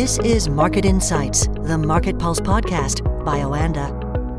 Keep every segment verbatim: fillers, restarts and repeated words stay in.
This is Market Insights, the Market Pulse podcast by Oanda.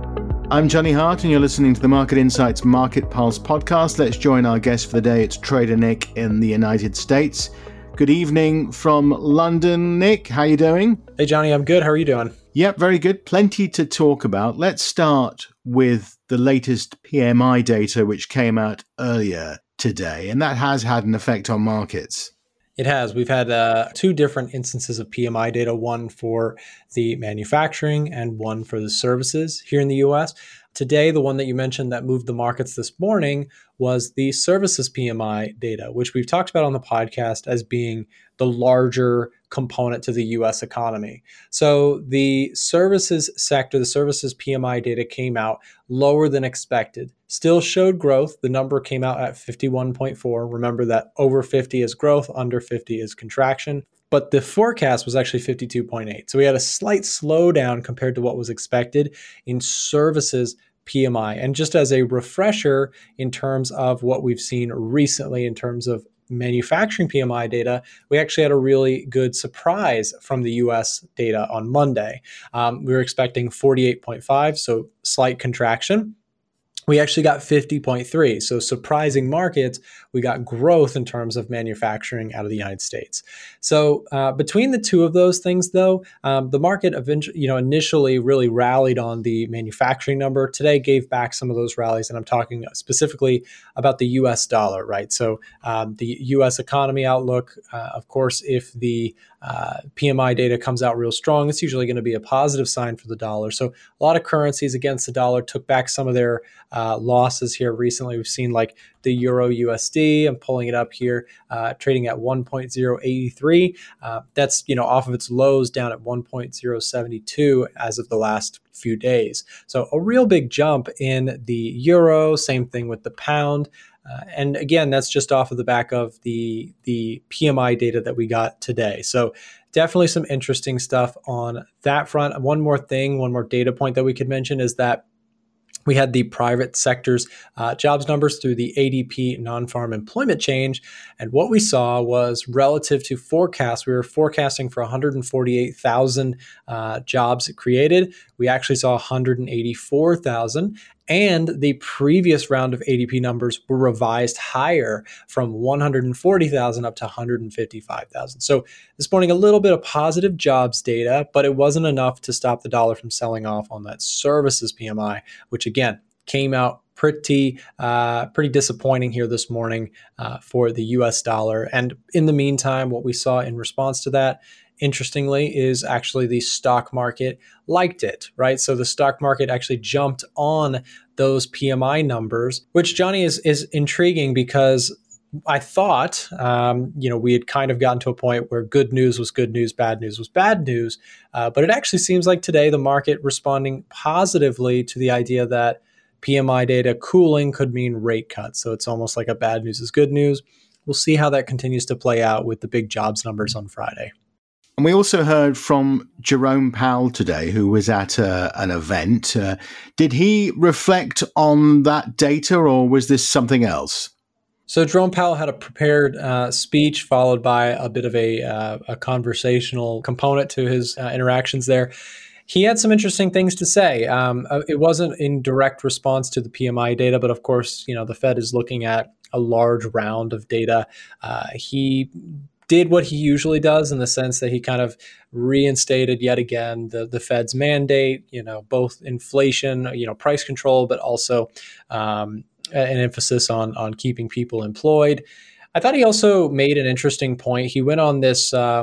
I'm Johnny Hart, and you're listening to the Market Insights Market Pulse podcast. Let's join our guest for the day. It's Trader Nick in the United States. Good evening from London, Nick. How are you doing? Hey, Johnny. I'm good. How are you doing? Yep, very good. Plenty to talk about. Let's start with the latest P M I data, which came out earlier today, and that has had an effect on markets. It has. We've had uh, two different instances of P M I data, one for the manufacturing and one for the services here in the U S. Today, the one that you mentioned that moved the markets this morning was the services P M I data, which we've talked about on the podcast as being the larger component to the U S economy. So the services sector, the services P M I data came out lower than expected, still showed growth. The number came out at fifty-one point four. Remember that over fifty is growth, under fifty is contraction. But the forecast was actually fifty-two point eight. So we had a slight slowdown compared to what was expected in services P M I. And just as a refresher in terms of what we've seen recently in terms of manufacturing P M I data, we actually had a really good surprise from the U S data on Monday. Um, we were expecting forty-eight point five, so slight contraction. We actually got fifty point three. So surprising markets, we got growth in terms of manufacturing out of the United States. So uh, between the two of those things, though, um, the market eventually, you know, initially really rallied on the manufacturing number. Today gave back some of those rallies, and I'm talking specifically about the U S dollar, right? So um, the U S economy outlook, uh, of course, if the uh, P M I data comes out real strong, it's usually going to be a positive sign for the dollar. So a lot of currencies against the dollar took back some of their Uh, losses here recently. We've seen like the Euro U S D, I'm pulling it up here, uh, trading at one point zero eight three. Uh, that's, you know, off of its lows down at one point zero seven two as of the last few days. So a real big jump in the euro, same thing with the pound. Uh, and again, that's just off of the back of the, the P M I data that we got today. So definitely some interesting stuff on that front. One more thing, one more data point that we could mention is that we had the private sector's uh, jobs numbers through the A D P non-farm employment change. And what we saw was relative to forecasts, we were forecasting for one hundred forty-eight thousand uh, jobs created. We actually saw one hundred eighty-four thousand. And the previous round of A D P numbers were revised higher from one hundred forty thousand up to one hundred fifty-five thousand. So this morning, a little bit of positive jobs data, but it wasn't enough to stop the dollar from selling off on that services P M I, which again came out pretty uh, pretty disappointing here this morning uh, for the U S dollar. And in the meantime, what we saw in response to that, interestingly, is actually the stock market liked it, right? So the stock market actually jumped on those P M I numbers, which, Johnny, is is intriguing because I thought, um, you know, we had kind of gotten to a point where good news was good news, bad news was bad news. Uh, but it actually seems like today the market responding positively to the idea that P M I data cooling could mean rate cuts. So it's almost like a bad news is good news. We'll see how that continues to play out with the big jobs numbers on Friday. And we also heard from Jerome Powell today, who was at a, an event. Uh, did he reflect on that data, or was this something else? So Jerome Powell had a prepared uh, speech followed by a bit of a, uh, a conversational component to his uh, interactions there. He had some interesting things to say. Um, it wasn't in direct response to the P M I data, but of course, you know, the Fed is looking at a large round of data. Uh, he did what he usually does in the sense that he kind of reinstated yet again the, the Fed's mandate, you know, both inflation, you know, price control, but also um, an emphasis on, on keeping people employed. I thought he also made an interesting point. He went on this uh,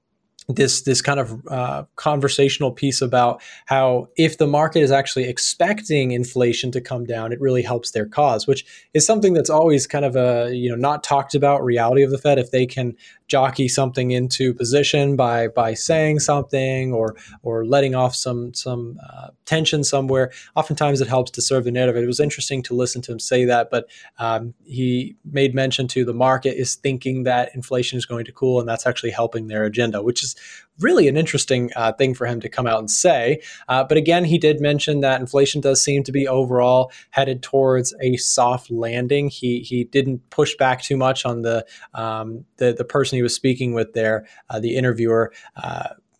this this kind of uh, conversational piece about how if the market is actually expecting inflation to come down, it really helps their cause, which is something that's always kind of a, you know, not talked about reality of the Fed. If they can jockey something into position by by saying something or or letting off some some uh, tension somewhere, oftentimes it helps to serve the narrative. It was interesting to listen to him say that, but um, he made mention to the market is thinking that inflation is going to cool, and that's actually helping their agenda, which is really an interesting uh, thing for him to come out and say. Uh, but again, he did mention that inflation does seem to be overall headed towards a soft landing. He he didn't push back too much on the um, the, the person he was speaking with there, uh, the interviewer. Uh,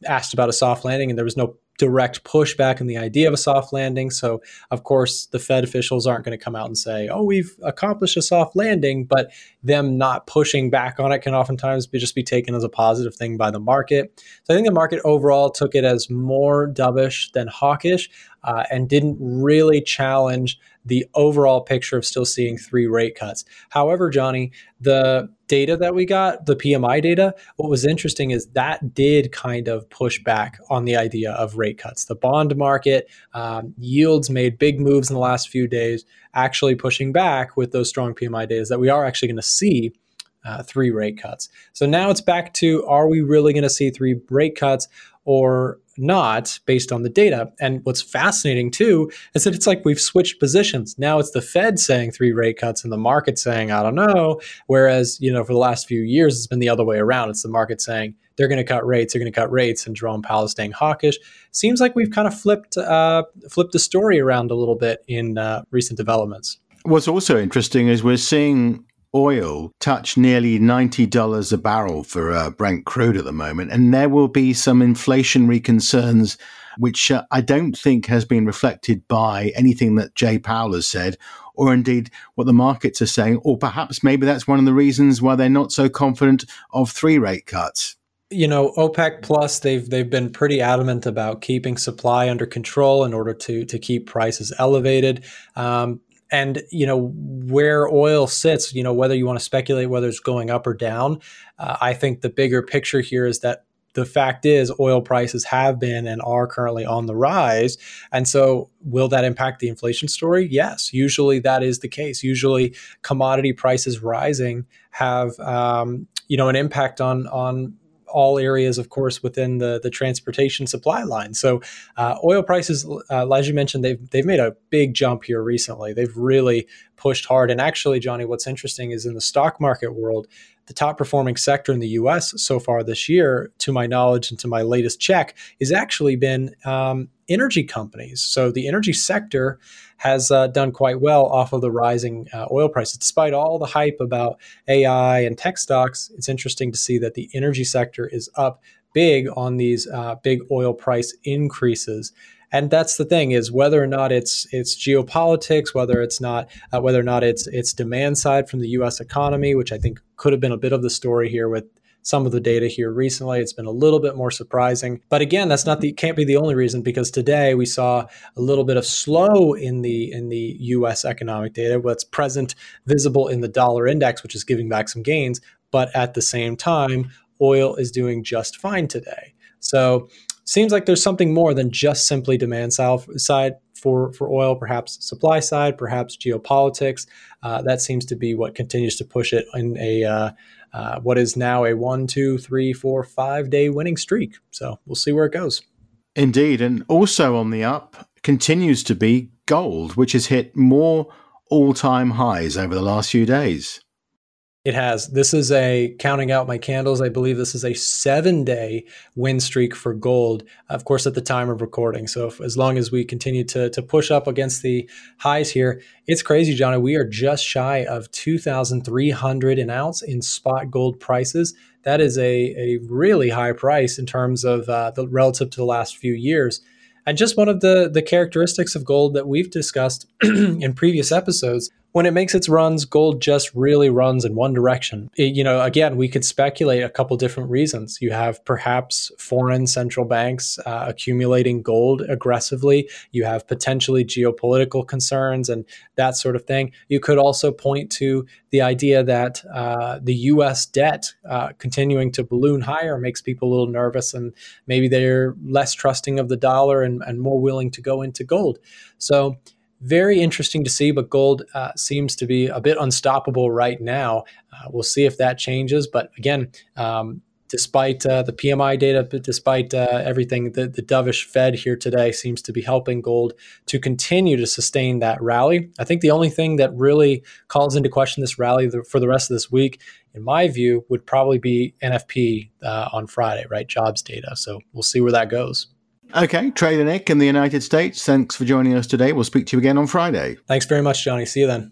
asked about a soft landing, and there was no direct pushback in the idea of a soft landing. So, of course, the Fed officials aren't going to come out and say, oh, we've accomplished a soft landing, but them not pushing back on it can oftentimes be just be taken as a positive thing by the market. So I think the market overall took it as more dovish than hawkish uh, and didn't really challenge the overall picture of still seeing three rate cuts. However, Johnny, the data that we got, the P M I data, what was interesting is that did kind of push back on the idea of rate cuts. The bond market um, yields made big moves in the last few days, actually pushing back with those strong P M I data that we are actually going to see uh, three rate cuts. So now it's back to, are we really going to see three rate cuts or not based on the data? And what's fascinating too is that it's like we've switched positions. Now it's the Fed saying three rate cuts and the market saying, I don't know. Whereas, you know, for the last few years, it's been the other way around. It's the market saying they're going to cut rates, they're going to cut rates, and Jerome Powell is staying hawkish. Seems like we've kind of flipped uh, flipped the story around a little bit in uh, recent developments. What's also interesting is we're seeing oil touch nearly ninety dollars a barrel for uh, Brent crude at the moment. And there will be some inflationary concerns, which uh, I don't think has been reflected by anything that Jay Powell has said, or indeed what the markets are saying. Or perhaps maybe that's one of the reasons why they're not so confident of three rate cuts. You know, OPEC Plus, they've they've been pretty adamant about keeping supply under control in order to to keep prices elevated. Um, And, you know, where oil sits, you know, whether you want to speculate whether it's going up or down, uh, I think the bigger picture here is that the fact is oil prices have been and are currently on the rise. And so will that impact the inflation story? Yes, usually that is the case. Usually commodity prices rising have, um, you know, an impact on on all areas, of course, within the, the transportation supply line. So uh, oil prices, uh, as you mentioned, they've, they've made a big jump here recently. They've really pushed hard. And actually, Johnny, what's interesting is in the stock market world, the top performing sector in the U S so far this year, to my knowledge and to my latest check, has actually been um, energy companies. So the energy sector has uh, done quite well off of the rising uh, oil prices. Despite all the hype about A I and tech stocks, it's interesting to see that the energy sector is up big on these uh, big oil price increases. And that's the thing, is whether or not it's it's geopolitics, whether it's not uh, whether or not it's it's demand side from the U S economy, which I think could have been a bit of the story here with some of the data here recently. It's been a little bit more surprising. But again, that's not the can't be the only reason, because today we saw a little bit of slow in the in the U S economic data, what's present visible in the dollar index, which is giving back some gains. But at the same time, oil is doing just fine today. So seems like there's something more than just simply demand side for, for oil, perhaps supply side, perhaps geopolitics. Uh, that seems to be what continues to push it in a uh, uh, what is now a one, two, three, four, five day winning streak. So we'll see where it goes. Indeed. And also on the up continues to be gold, which has hit more all-time highs over the last few days. It has. This is a, counting out my candles, I believe this is a seven-day win streak for gold, of course, at the time of recording. So if, as long as we continue to, to push up against the highs here, it's crazy, Johnny. We are just shy of two thousand three hundred an ounce in spot gold prices. That is a, a really high price in terms of uh, the relative to the last few years. And just one of the, the characteristics of gold that we've discussed in previous episodes, when it makes its runs, gold just really runs in one direction. It, you know, again, we could speculate a couple different reasons. You have perhaps foreign central banks uh, accumulating gold aggressively. You have potentially geopolitical concerns and that sort of thing. You could also point to the idea that uh, the U S debt uh, continuing to balloon higher makes people a little nervous, and maybe they're less trusting of the dollar and, and more willing to go into gold. So very interesting to see, but gold uh, seems to be a bit unstoppable right now. Uh, we'll see if that changes. But again, um, despite uh, the P M I data, but despite uh, everything, the, the dovish Fed here today seems to be helping gold to continue to sustain that rally. I think the only thing that really calls into question this rally the, for the rest of this week, in my view, would probably be N F P uh, on Friday, right? Jobs data. So we'll see where that goes. Okay, Trader Nick in the United States, thanks for joining us today. We'll speak to you again on Friday. Thanks very much, Johnny. See you then.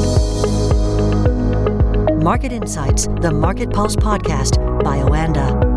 Market Insights, the Market Pulse podcast by Oanda.